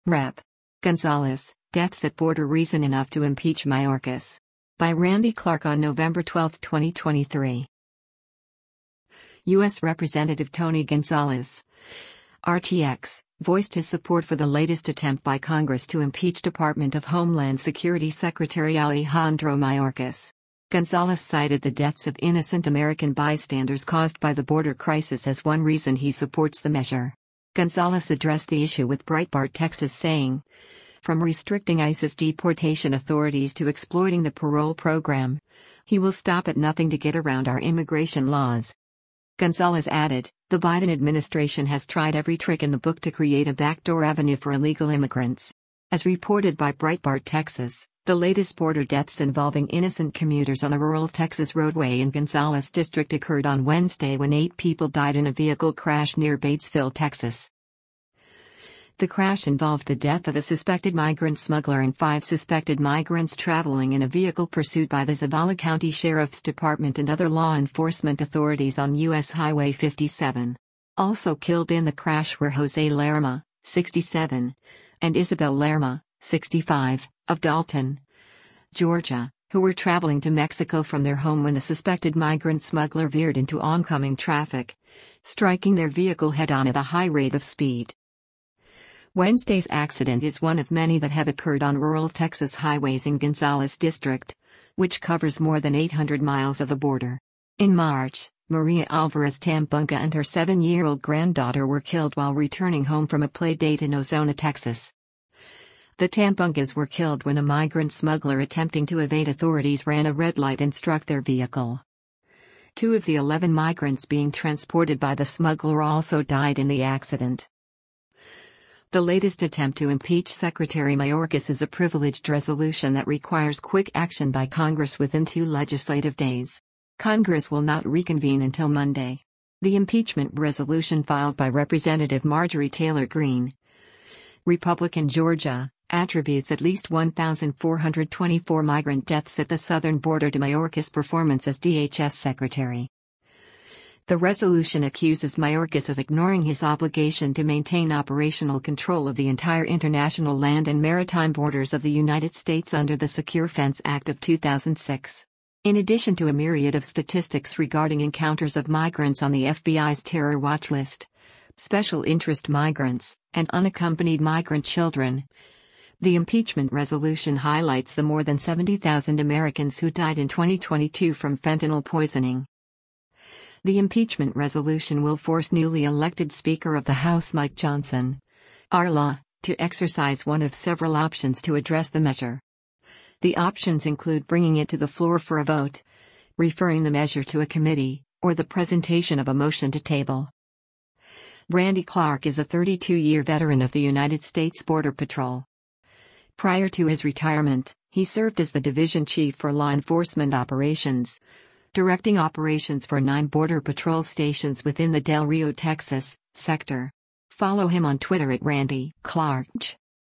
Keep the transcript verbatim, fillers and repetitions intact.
Representative Gonzalez, deaths at border reason enough to impeach Mayorkas. By Randy Clark on November twelfth, twenty twenty-three. U S Representative Tony Gonzalez, R T X, voiced his support for the latest attempt by Congress to impeach Department of Homeland Security Secretary Alejandro Mayorkas. Gonzalez cited the deaths of innocent American bystanders caused by the border crisis as one reason he supports the measure. Gonzalez addressed the issue with Breitbart Texas, saying, "From restricting ICE's deportation authorities to exploiting the parole program, he will stop at nothing to get around our immigration laws." Gonzalez added, "The Biden administration has tried every trick in the book to create a backdoor avenue for illegal immigrants." As reported by Breitbart Texas, the latest border deaths involving innocent commuters on a rural Texas roadway in Gonzales District occurred on Wednesday when eight people died in a vehicle crash near Batesville, Texas. The crash involved the death of a suspected migrant smuggler and five suspected migrants traveling in a vehicle pursued by the Zavala County Sheriff's Department and other law enforcement authorities on U S Highway fifty-seven. Also killed in the crash were Jose Lerma, sixty-seven, and Isabel Lerma, sixty-five, of Dalton, Georgia, who were traveling to Mexico from their home when the suspected migrant smuggler veered into oncoming traffic, striking their vehicle head-on at a high rate of speed. Wednesday's accident is one of many that have occurred on rural Texas highways in Gonzales District, which covers more than eight hundred miles of the border. In March, Maria Alvarez Tambunga and her seven-year-old granddaughter were killed while returning home from a play date in Ozona, Texas. The Tambungas were killed when a migrant smuggler attempting to evade authorities ran a red light and struck their vehicle. Two of the eleven migrants being transported by the smuggler also died in the accident. The latest attempt to impeach Secretary Mayorkas is a privileged resolution that requires quick action by Congress within two legislative days. Congress will not reconvene until Monday. The impeachment resolution filed by Representative Marjorie Taylor Greene, Republican, Georgia, attributes at least one thousand four hundred twenty-four migrant deaths at the southern border to Mayorkas' performance as D H S Secretary. The resolution accuses Mayorkas of ignoring his obligation to maintain operational control of the entire international land and maritime borders of the United States under the Secure Fence Act of two thousand six. In addition to a myriad of statistics regarding encounters of migrants on the F B I's terror watch list, special interest migrants, and unaccompanied migrant children, the impeachment resolution highlights the more than seventy thousand Americans who died in twenty twenty-two from fentanyl poisoning. The impeachment resolution will force newly elected Speaker of the House Mike Johnson, R L A, to exercise one of several options to address the measure. The options include bringing it to the floor for a vote, referring the measure to a committee, or the presentation of a motion to table. Randy Clark is a thirty-two-year veteran of the United States Border Patrol. Prior to his retirement, he served as the Division Chief for Law Enforcement Operations, directing operations for nine Border Patrol stations within the Del Rio, Texas, sector. Follow him on Twitter at Randy Clark.